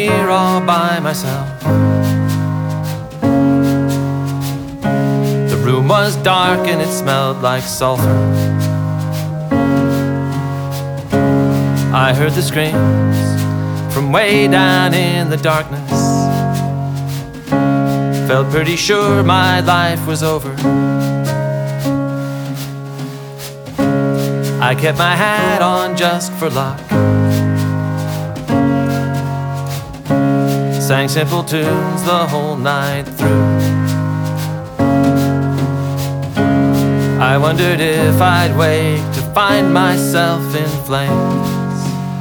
here all by myself. The room was dark and it smelled like sulfur. I heard the screams from way down in the darkness. Felt pretty sure my life was over. I kept my hat on just for luck. Sang simple tunes the whole night through. I wondered if I'd wake to find myself in flames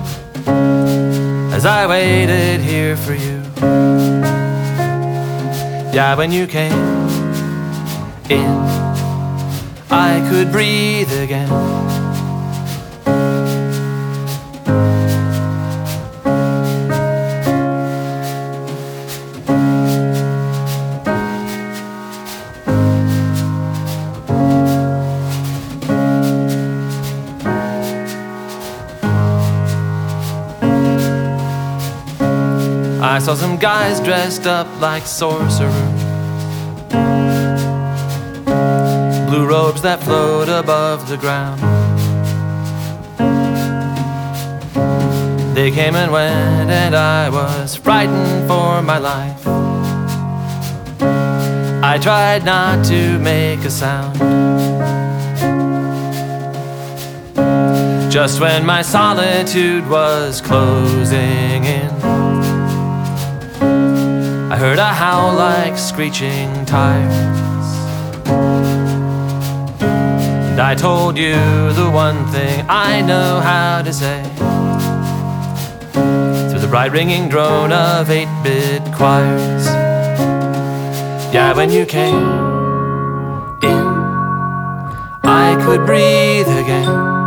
as I waited here for you. Yeah, when you came in, I could breathe again. I saw some guys dressed up like sorcerers, blue robes that float above the ground. They came and went and I was frightened for my life. I tried not to make a sound. Just when my solitude was closing in, I heard a howl like screeching tires. And I told you the one thing I know how to say through the bright ringing drone of 8-bit choirs. Yeah, when you came in, I could breathe again.